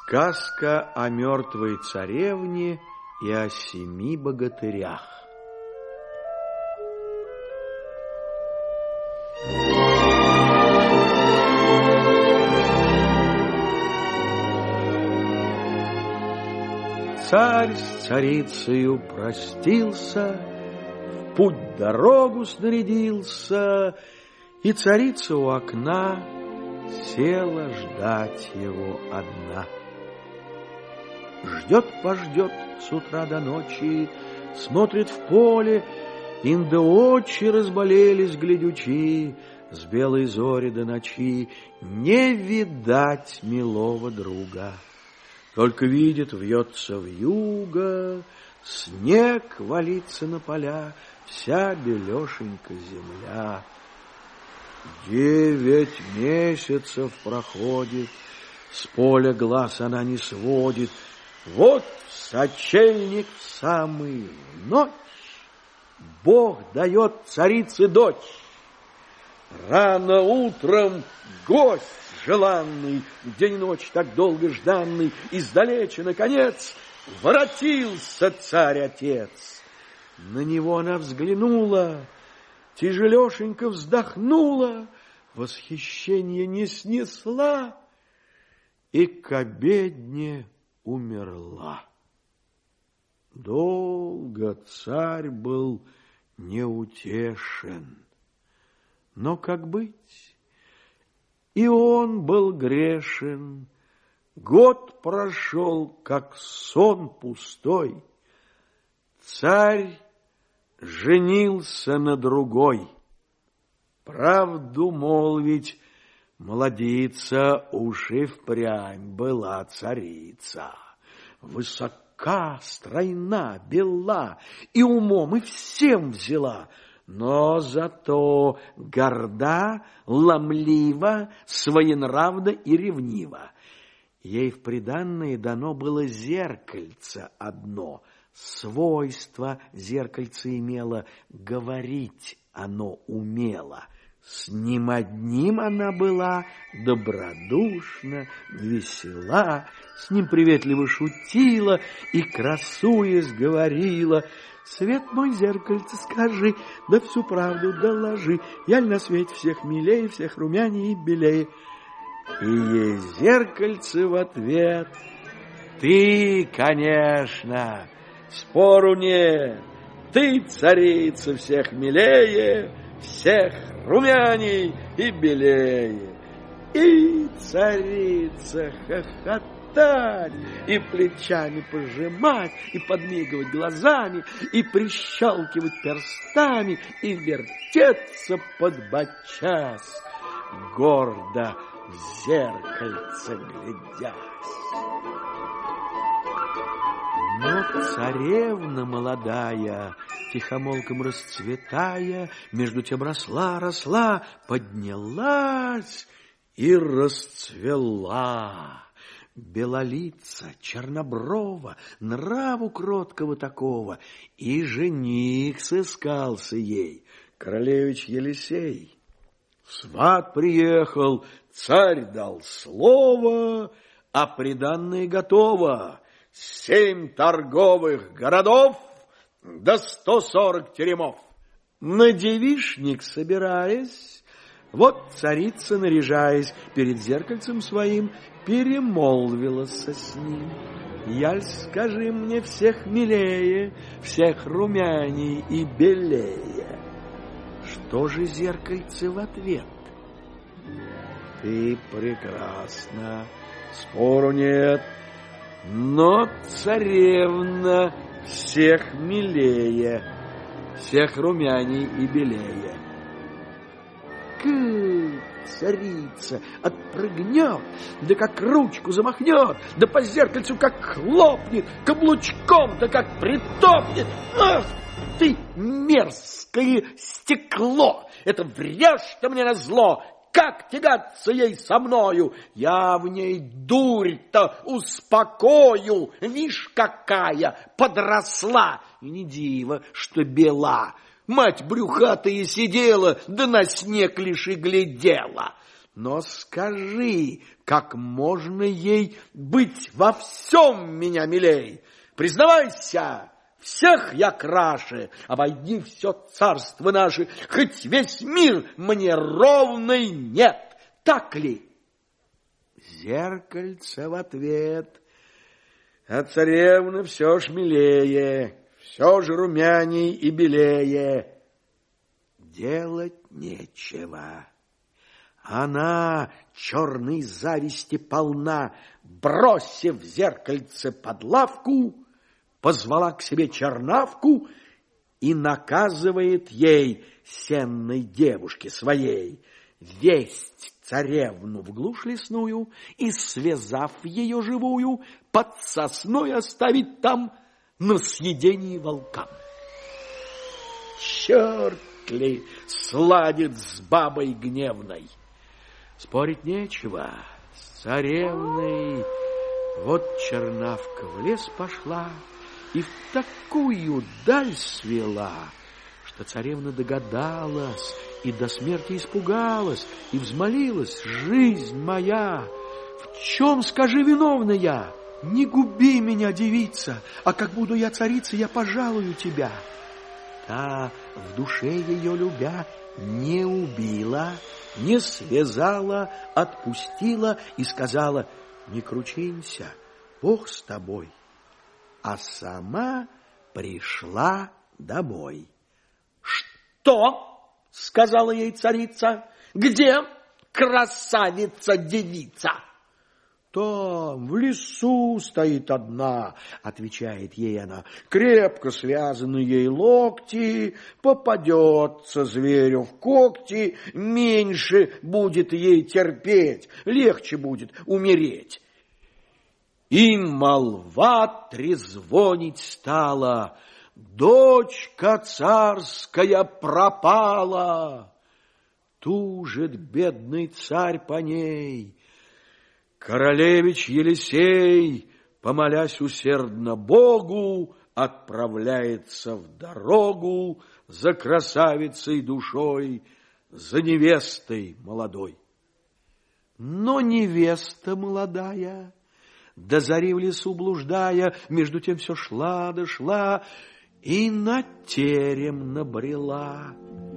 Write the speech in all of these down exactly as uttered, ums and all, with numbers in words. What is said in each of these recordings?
Сказка о мертвой царевне и о семи богатырях. Царь с царицею простился, в путь дорогу снарядился, и царица у окна села ждать его одна. Ждет-пождет с утра до ночи, смотрит в поле, инда очи разболелись глядючи, с белой зори до ночи не видать милого друга. Только видит, вьется вьюга, снег валится на поля, вся белешенька земля. Девять месяцев проходит, с поля глаз она не сводит. Вот сочельник в самую ночь Бог дает царице дочь. Рано утром гость желанный, день и ночь так долго жданный, издалече, наконец, воротился царь-отец. На него она взглянула, тяжелешенько вздохнула, восхищение не снесла и к обедне умерла. Долго царь был неутешен, но как быть? И он был грешен. Год прошел, как сон пустой. Царь женился на другой. Правду молвить, молодица уж и впрямь была царица. Высока, стройна, бела, и умом, и всем взяла, но зато горда, ломлива, своенравна и ревнива. Ей в приданное дано было зеркальце одно. Свойство зеркальце имело, говорить оно умело. С ним одним она была добродушна, весела, с ним приветливо шутила и, красуясь, говорила: «Свет мой, зеркальце, скажи, да всю правду доложи, я ль на свете всех милее, всех румяней и белее?» И ей зеркальце в ответ: «Ты, конечно, спору нет, ты, царица, всех милее, всех румяней и белее». И царица хохотать, и плечами пожимать, и подмигивать глазами, и прищелкивать перстами, и вертеться подбочась, гордо в зеркальце глядясь. Но царевна молодая, тихомолком расцветая, между тем росла, росла, поднялась и расцвела. Белолица, черноброва, нраву кроткого такого, и жених сыскался ей, королевич Елисей. Сват приехал, царь дал слово, а приданное готово. Семь торговых городов да сто сорок теремов. На девичник собираясь, вот царица, наряжаясь перед зеркальцем своим, перемолвилась с ним: «Яль, скажи мне, всех милее, всех румяней и белее». Что же зеркальце в ответ? «Ты прекрасна, спору нет, но царевна всех милее, всех румяней и белее». Как царица отпрыгнет, да как ручку замахнет, да по зеркальцу как хлопнет, каблучком, да как притопнет. Ах ты, мерзкое стекло! Это врешь-то мне назло! Как тягаться ей со мною? Я в ней дурь-то успокою. Вишь, какая подросла! И не диво, что бела. Мать брюхатая сидела, да на снег лишь и глядела. но скажи, как можно ей быть во всем меня милей? Признавайся, всех я краше, обойди все царство наше, хоть весь мир мне ровный нет, так ли? Зеркальце в ответ: а царевна все ж милее, все же румяней и белее. Делать нечего. Она черной зависти полна, бросив зеркальце под лавку, позвала к себе чернавку и наказывает ей, сенной девушке своей, весть царевну в глушь лесную и, связав ее живую, под сосной оставить там на съедении волкам. Черт ли сладит с бабой гневной? Спорить нечего с царевной. Вот чернавка в лес пошла и в такую даль свела, что царевна догадалась и до смерти испугалась, и взмолилась: жизнь моя, в чем, скажи, виновна я? Не губи меня, девица, а как буду я царица, я пожалую тебя. Та, в душе ее любя, не убила, не связала, отпустила и сказала: не кручинься, Бог с тобой. А сама пришла домой. Что? Сказала ей царица. Где красавица-девица? Там, в лесу стоит одна, отвечает ей она. Крепко связаны ей локти, попадется зверю в когти, меньше будет ей терпеть, легче будет умереть. И молва трезвонить стала: дочка царская пропала. Тужит бедный царь по ней. Королевич Елисей, помолясь усердно Богу, отправляется в дорогу за красавицей душой, за невестой молодой. Но невеста молодая, до зари в лесу блуждая, между тем все шла да шла и на терем набрела.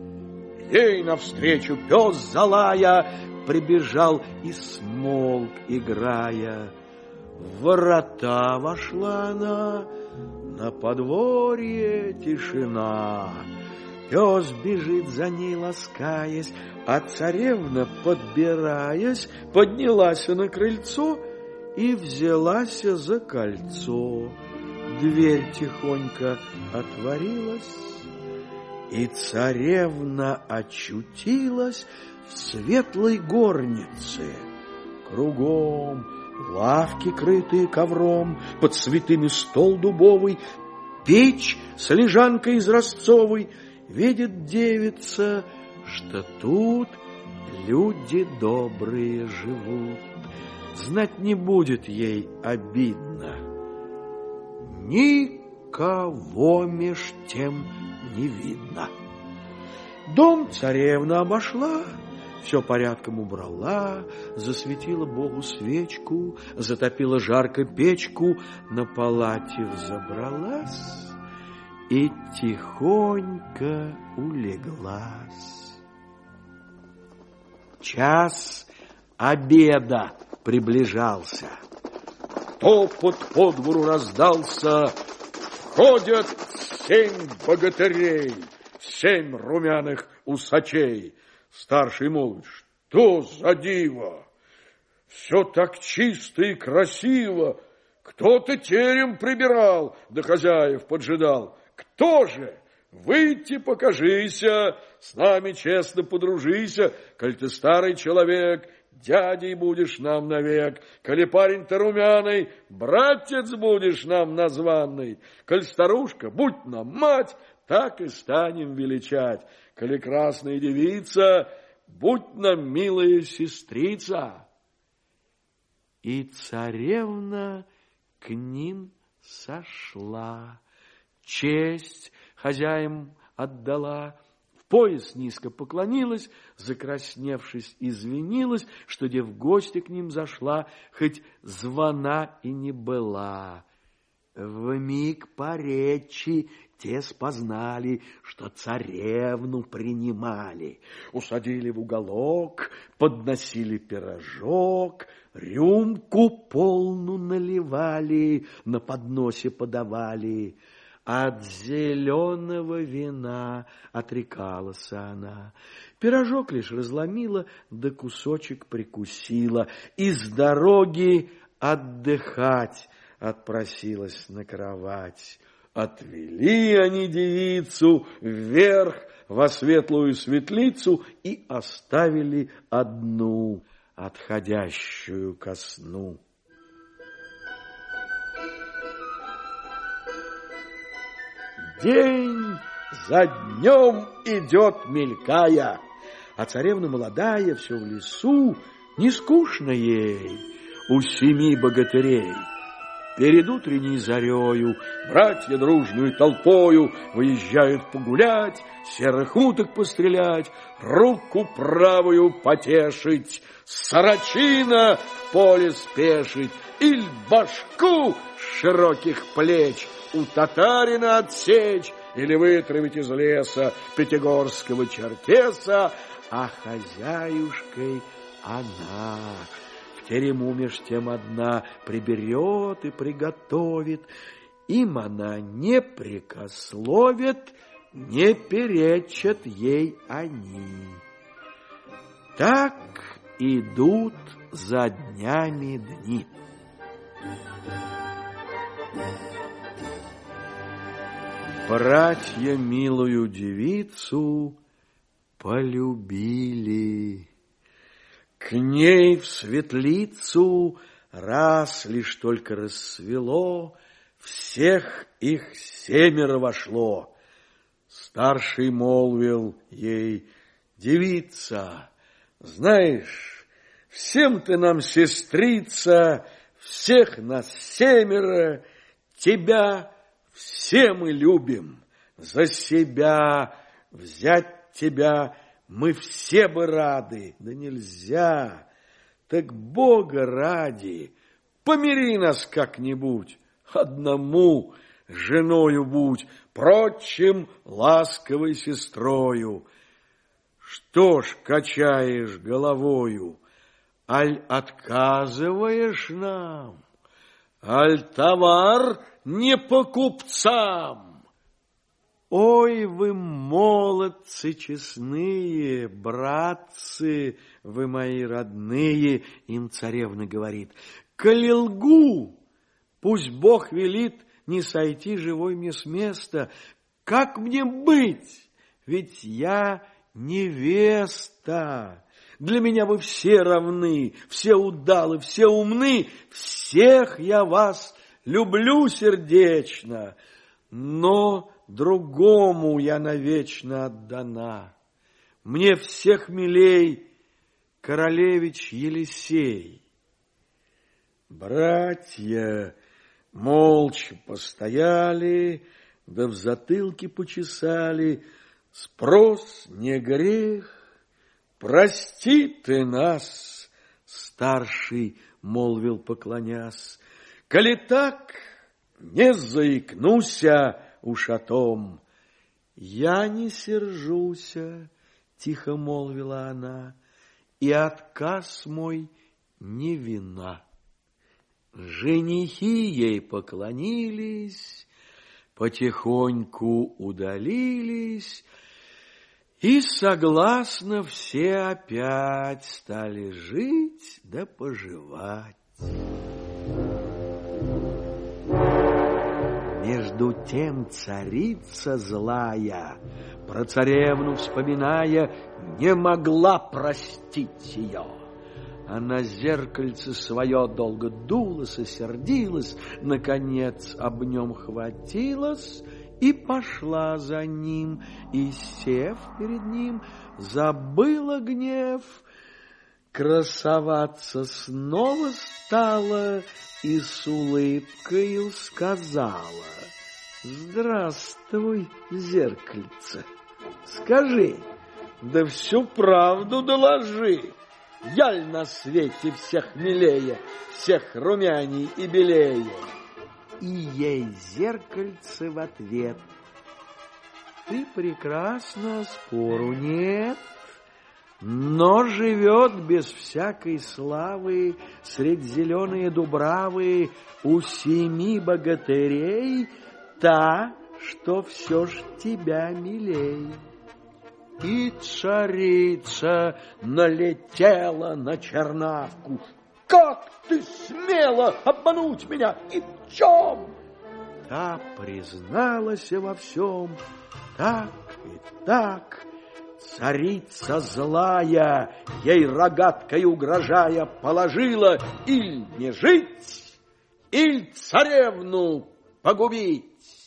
Ей навстречу пес залая прибежал и смолк, играя. В ворота вошла она, на подворье тишина. Пес бежит за ней, ласкаясь, а царевна, подбираясь, поднялась на крыльцо и взялась за кольцо. Дверь тихонько отворилась, и царевна очутилась в светлой горнице. Кругом лавки, крытые ковром, под цветами стол дубовый, печь с лежанкой изразцовой. Видит девица, что тут люди добрые живут. Знать не будет ей обидно. Никого меж тем не видно. Дом царевна обошла, все порядком убрала, засветила Богу свечку, затопила жарко печку, на палате взобралась и тихонько улеглась. Час обеда приближался. Топот по двору раздался. Входят семь богатырей, семь румяных усачей. Старший молвит: что за диво? Все так чисто и красиво. Кто-то терем прибирал, да хозяев поджидал. Кто же? Выйти покажися, с нами честно подружися, коль ты старый человек, дядей будешь нам навек, коли парень-то румяный, братец будешь нам названный, коль старушка, будь нам мать, так и станем величать, коли красная девица, будь нам милая сестрица. И царевна к ним сошла, честь хозяям отдала, в пояс низко поклонилась, закрасневшись, извинилась, что де в гости к ним зашла, хоть звона и не была. Вмиг по речи те спознали, что царевну принимали. Усадили в уголок, подносили пирожок, рюмку полну наливали, на подносе подавали. От зеленого вина отрекалась она. Пирожок лишь разломила, да кусочек прикусила, и с дороги отдыхать отпросилась на кровать. Отвели они девицу вверх во светлую светлицу и оставили одну, отходящую ко сну. День за днем идет мелькая, а царевна молодая все в лесу, не скучно ей у семи богатырей. Перед утренней зарею братья дружную толпою выезжают погулять, серых уток пострелять, руку правую потешить, сорочина в поле спешить, иль башку с широких плеч у татарина отсечь или вытравить из леса пятигорского черкеса, а хозяюшкой она в терему меж тем одна приберет и приготовит. Им она не прекословит, не перечат ей они. Так идут за днями дни. Братья милую девицу полюбили. К ней в светлицу раз лишь только рассвело, всех их семеро вошло. Старший молвил ей: девица, знаешь, всем ты нам сестрица, всех нас семеро, тебя все мы любим, за себя взять тебя мы все бы рады, да нельзя. Так Бога ради, помири нас как-нибудь, одному женою будь, прочим ласковой сестрою. Что ж качаешь головою, аль отказываешь нам, аль товар не по купцам? Ой, вы молодцы честные, братцы, вы мои родные, им царевна говорит. Коли лгу, пусть Бог велит не сойти живой мне с места. Как мне быть? Ведь я невеста. Для меня вы все равны, все удалы, все умны, всех я вас люблю сердечно, но другому я навечно отдана. Мне всех милей королевич Елисей. Братья молча постояли, да в затылке почесали. Спрос не грех, прости ты нас, старший молвил, поклонясь. Коли так, не заикнуся уж о том. Я не сержуся, тихо молвила она, и отказ мой не вина. Женихи ей поклонились, потихоньку удалились, и согласно все опять стали жить да поживать. Между тем царица злая, про царевну вспоминая, не могла простить ее. Она зеркальце свое долго дулась и сердилась, наконец об нем хватилась и пошла за ним, и, сев перед ним, забыла гнев, красоваться снова стала и с улыбкою сказала: здравствуй, зеркальце, Скажи, да всю правду доложи. Яль на свете всех милее, всех румяней и белее. И ей зеркальце в ответ: ты прекрасна, спору нет, но живет без всякой славы средь зеленые дубравы у семи богатырей та, что все ж тебя милей. И царица налетела на чернавку. Как ты смела обмануть меня? И в чем? Та призналась во всем, так и так. Царица злая, ей рогаткой угрожая, положила иль не жить, иль царевну погубить.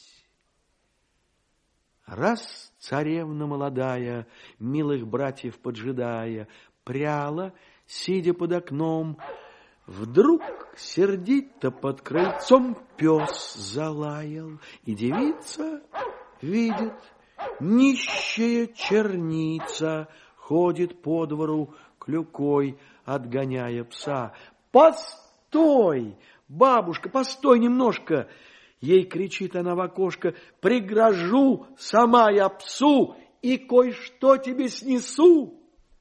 Раз царевна молодая, милых братьев поджидая, пряла, сидя под окном, вдруг сердито под крыльцом пес залаял, и девица видит, нищая черница ходит по двору клюкой, отгоняя пса. «Постой, бабушка, постой немножко!» Ей кричит она в окошко: «Пригрожу сама я псу и кое-что тебе снесу!»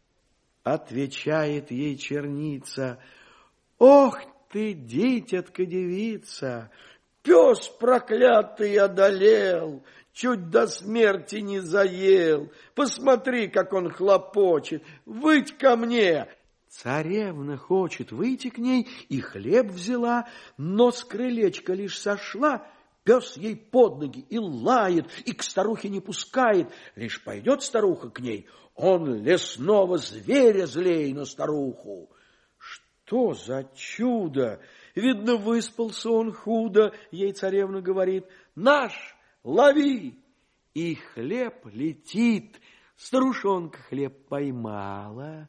Отвечает ей черница: «Ох ты, дитятка девица, пес проклятый одолел, чуть до смерти не заел. Посмотри, как он хлопочет, выйдь ко мне!» Царевна хочет выйти к ней и хлеб взяла, но с крылечка лишь сошла, пес ей под ноги и лает, и к старухе не пускает. Лишь пойдет старуха к ней, он лесного зверя злей на старуху. Что за чудо! Видно, выспался он худо, ей царевна говорит: «Наш, лови!» И хлеб летит. Старушонка хлеб поймала,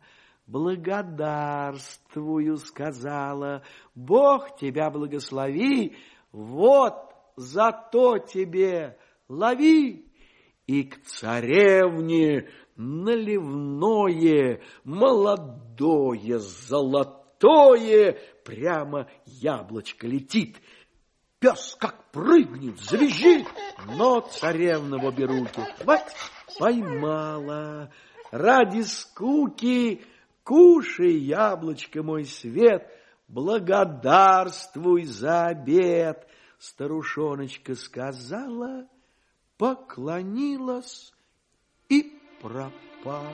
«Благодарствую», сказала, «Бог тебя благослови, вот зато тебе лови». И к царевне наливное, молодое, золотое прямо яблочко летит. Пес как прыгнет, завизжит, но царевна в обе руки хвать, поймала. Ради скуки кушай, яблочко, мой свет, благодарствуй за обед. Старушоночка сказала, поклонилась и пропала.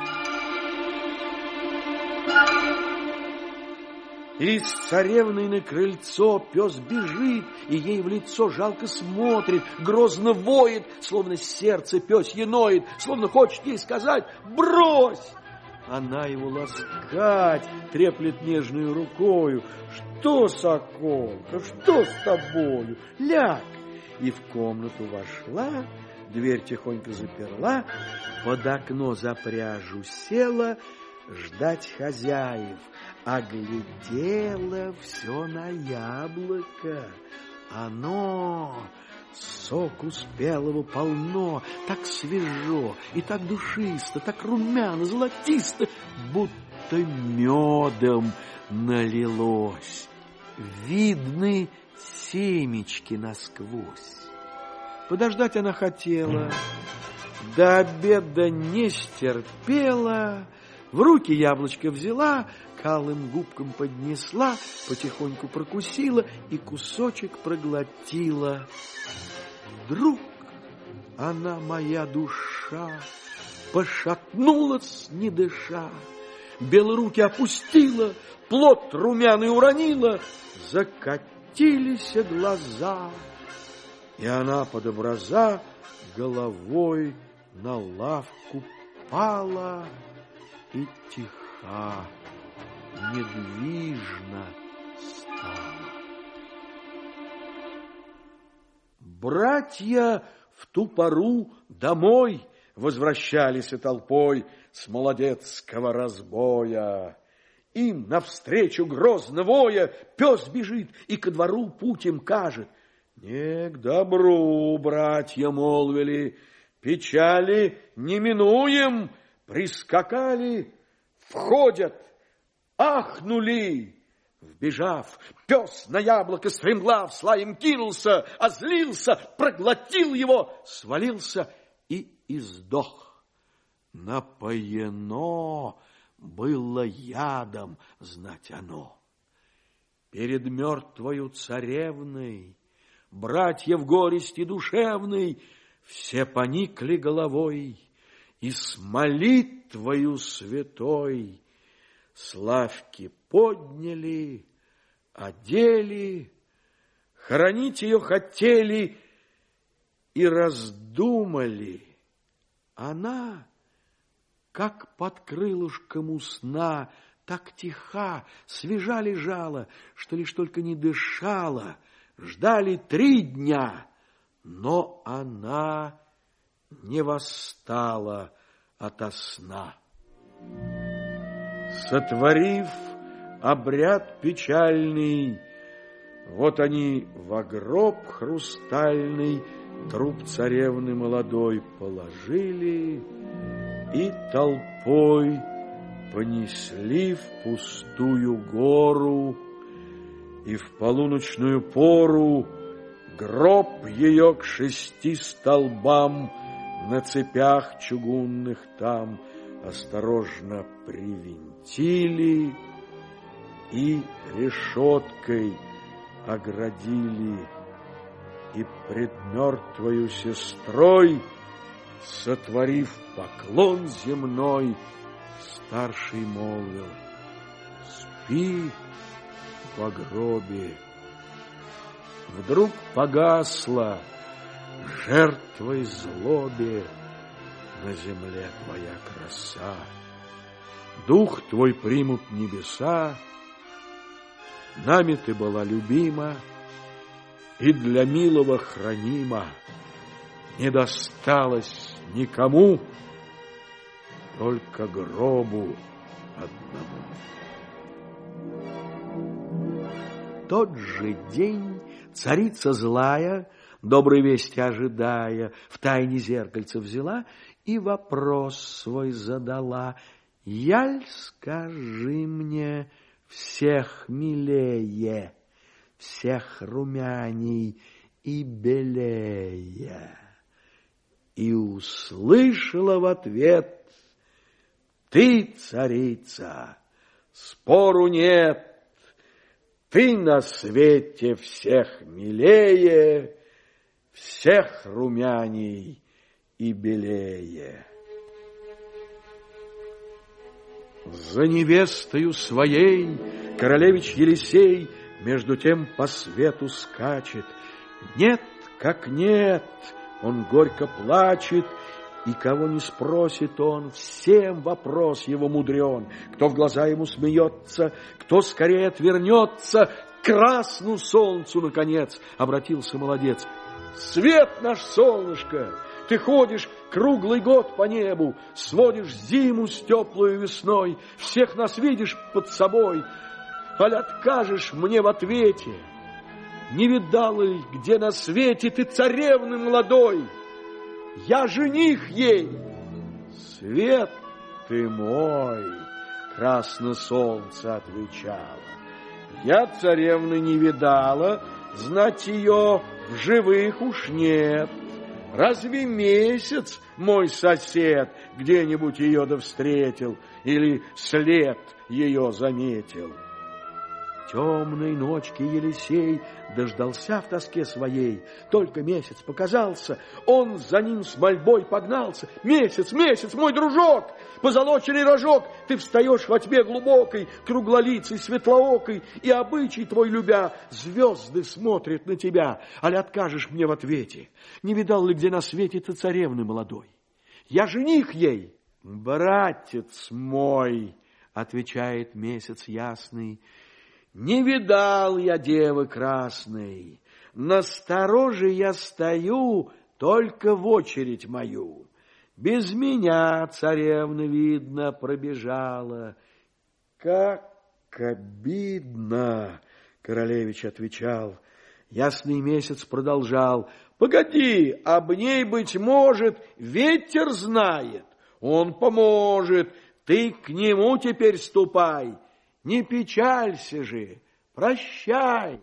И с царевной на крыльцо пес бежит, и ей в лицо жалко смотрит, грозно воет, словно сердце пёсье ноет, словно хочет ей сказать «брось!». Она его ласкать треплет нежную рукою. «Что, соколка, что с тобою? Ляг!» И в комнату вошла, дверь тихонько заперла, под окно за пряжу села ждать хозяев. А глядела все на яблоко. Оно соку спелого полно, так свежо и так душисто, так румяно, золотисто, будто медом налилось. Видны семечки насквозь. Подождать она хотела, до обеда не стерпела, в руки яблочко взяла, к алым губкам поднесла, потихоньку прокусила и кусочек проглотила. Вдруг она, моя душа, пошатнулась, не дыша, белые руки опустила, плод румяный уронила, закатились глаза, и она под образа головой на лавку пала и тиха, недвижно стала. Братья в ту пору домой возвращались толпой с молодецкого разбоя. Им навстречу грозно воя пес бежит и ко двору путь им кажет. Не к добру, братья молвили, печали не минуем, прискакали, входят, ахнули. Вбежав, пес на яблоко стремглав с лаем кинулся, озлился, проглотил его, свалился и издох. Напоено было ядом, знать оно. Перед мертвою царевной, братья в горести душевной, все поникли головой, и с молитвою святой славки подняли, одели, хоронить ее хотели и раздумали. Она, как под крылышком у сна, так тиха, свежа лежала, что лишь только не дышала. Ждали три дня, но она не восстала ото сна. Сотворив обряд печальный, вот они во гроб хрустальный труп царевны молодой положили и толпой понесли в пустую гору, и в полуночную пору гроб ее к шести столбам на цепях чугунных там осторожно привинтили и решеткой оградили, и пред мертвою сестрой, сотворив поклон земной, старший молвил: спи в гробе. Вдруг погасла жертвой злобе на земле твоя краса. Дух твой примут небеса, нами ты была любима и для милого хранима. Не досталось никому, только гробу одному. Тот же день царица злая, доброй вести ожидая, втайне зеркальце взяла и вопрос свой задала: яль, скажи мне, всех милее, всех румяней и белее? И услышала в ответ: ты, царица, спору нет, ты на свете всех милее, всех румяней и белее. За невестою своей королевич Елисей между тем по свету скачет. Нет, как нет, он горько плачет, и кого не спросит он, всем вопрос его мудрен. Кто в глаза ему смеется, кто скорее отвернется, к красну солнцу, наконец, обратился молодец. Свет наш, солнышко, ты ходишь круглый год по небу, сводишь зиму с теплой весной, всех нас видишь под собой, аль откажешь мне в ответе? Не видала ли, где на свете ты царевны молодой? Я жених ей. Свет ты мой, красно солнце отвечало. Я царевны не видала, знать ее в живых уж нет. Разве месяц мой сосед где-нибудь ее да встретил или след ее заметил? Темной ночки Елисей дождался в тоске своей. Только месяц показался, он за ним с мольбой погнался. Месяц, месяц, мой дружок, позолоченный рожок, ты встаешь во тьме глубокой, круглолицей, светлоокой, и обычай твой любя, звезды смотрят на тебя, аль откажешь мне в ответе? Не видал ли где на свете ты царевны молодой? Я жених ей. Братец мой, отвечает месяц ясный, не видал я девы красной, настороже я стою только в очередь мою. Без меня царевна, видно, пробежала. Как обидно, королевич отвечал, Ясный месяц продолжал: погоди, об ней, быть может, ветер знает, он поможет, ты к нему теперь ступай, не печалься же, прощай.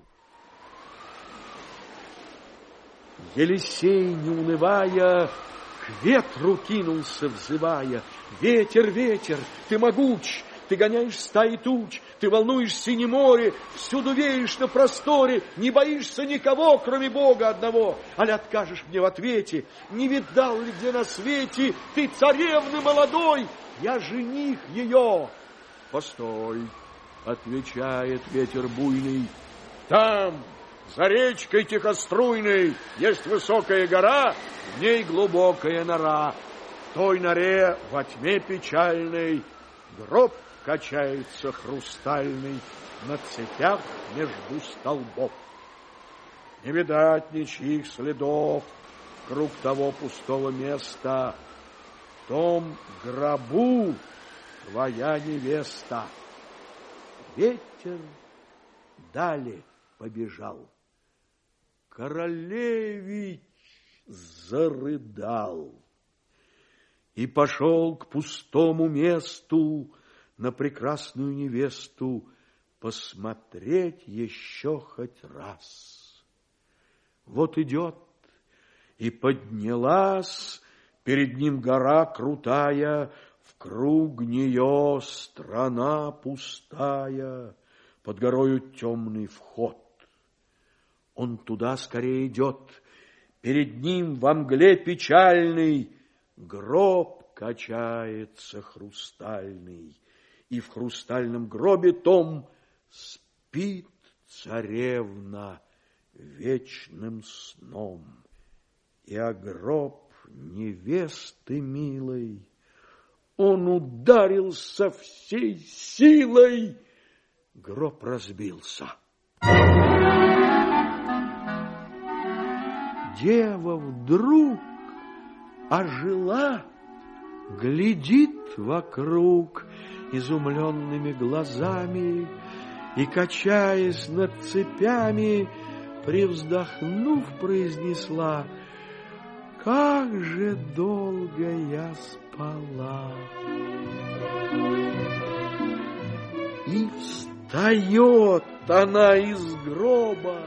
Елисей, не унывая, к ветру кинулся, взывая: ветер, ветер, ты могуч, ты гоняешь стаи туч, ты волнуешь синее море, всюду веешь на просторе, не боишься никого, кроме Бога одного. Али откажешь мне в ответе, не видал ли где на свете ты царевны молодой, я жених ее? Постой, отвечает ветер буйный, там, за речкой тихоструйной, есть высокая гора, в ней глубокая нора. В той норе во тьме печальной гроб качается хрустальный на цепях между столбов. Не видать ничьих следов круг того пустого места. В том гробу твоя невеста. Ветер далее побежал. Королевич зарыдал и пошел к пустому месту на прекрасную невесту посмотреть еще хоть раз. Вот идет, и поднялась перед ним гора крутая, в круг нее страна пустая, под горою темный вход. Он туда скорее идет, перед ним во мгле печальный гроб качается хрустальный, и в хрустальном гробе том спит царевна вечным сном. И о гроб невесты милой он ударил со всей силой, гроб разбился. Дева вдруг ожила, глядит вокруг изумленными глазами и, качаясь над цепями, привздохнув, произнесла: как же долго я спала. И встает она из гроба.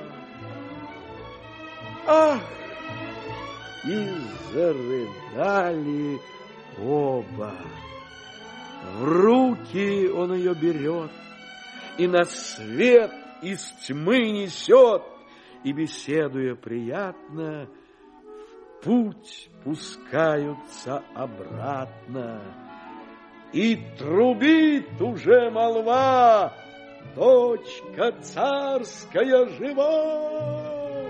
Ах! И зарыдали оба. В руки он ее берет и на свет из тьмы несет, и, беседуя приятно, в путь пускаются обратно. И трубит уже молва: дочка царская жива!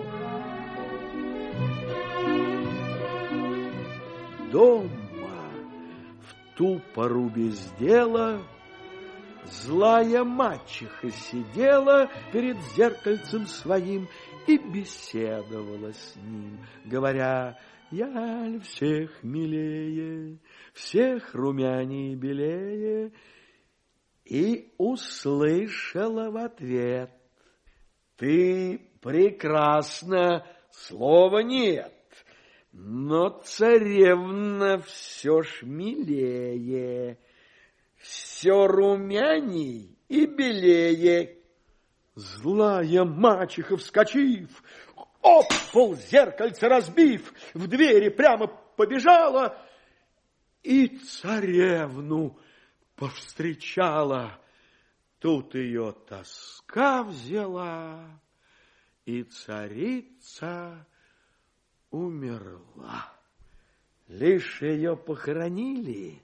Дома в ту пору без дела злая мачеха сидела перед зеркальцем своим и беседовала с ним, говоря: я ль всех милее, всех румяней белее? И услышала в ответ: ты прекрасна, слова нет, но царевна все ж милее, все румяней и белее. Злая мачеха, вскочив, об пол зеркальце разбив, в двери прямо побежала и царевну повстречала. Тут ее тоска взяла, и царица умерла. Лишь ее похоронили,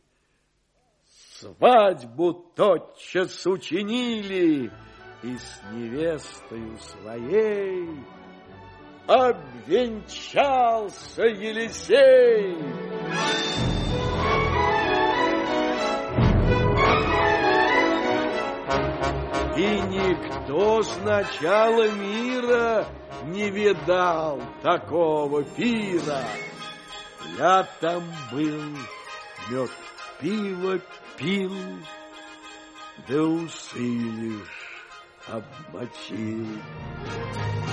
свадьбу тотчас учинили, и с невестою своей обвенчался Елисей. И никто с начала мира не видал такого пира. Я там был, мед пиво пил, да усы лишь обмочил.